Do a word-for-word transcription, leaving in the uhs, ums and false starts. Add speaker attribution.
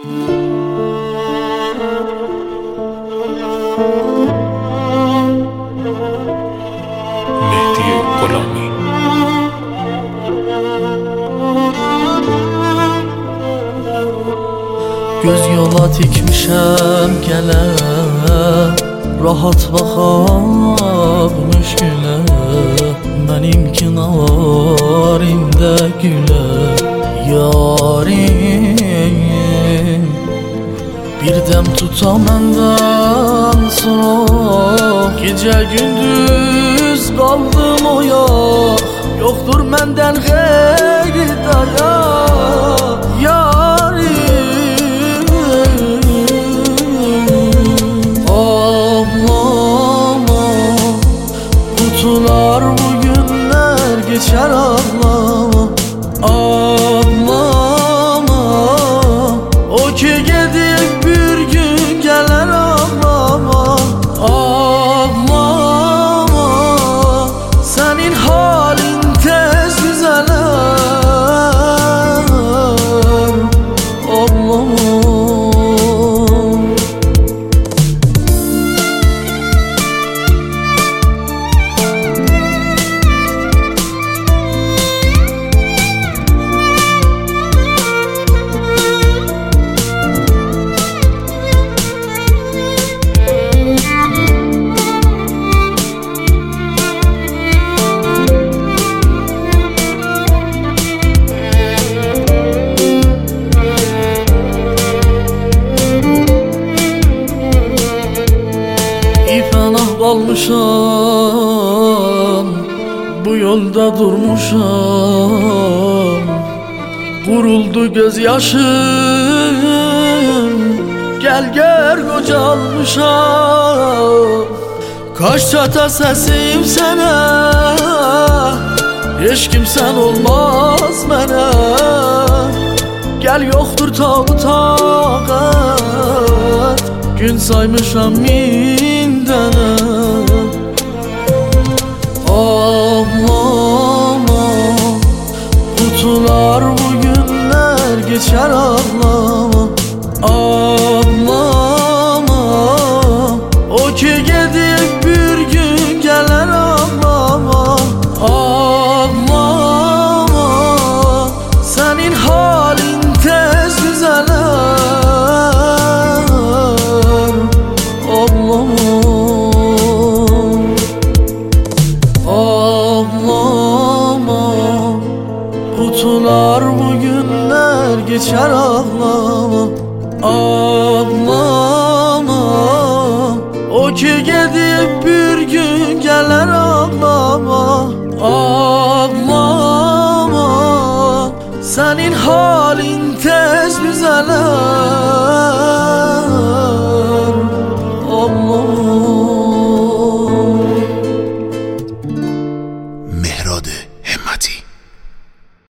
Speaker 1: Mehdi Gholami.
Speaker 2: Göz yola tikmişəm gələ, rahat baxam müşkülə. Mənim kinarimdə gülə yarim. Bir dəm tuta məndən soğuk, gecə gündüz qaldım oyaq. Yoxdur məndən xeyri dayaq yarim. Ağlama, qutular bu günlər geçər ağlama. Ağlama, o ki gedib bir gün gələr ağlama. Ağlama, sənin halin tez düzələr. Ağlama. Qalmışam, bu yolda durmuşam. Quruldu göz yaşım, gəl gör qocalmışam. Kaş çata səsim sənə, heç kimsən olmaz mənə. Gəl yoxdur tabu taqət, gün saymışam min dənə. Ağlama, qutular bu günlər geçər ağlama. Ağlama, o ki gedib bir gün gələr ağlama. Ağlama, sənin halin tez düzələr. Ağlama. Ağlama, qutular bu günlər geçər ağlama. Ağlama, o ki gedib bir gün gələr ağlama. Ağlama, sənin halin tez düzələr. Ağlama.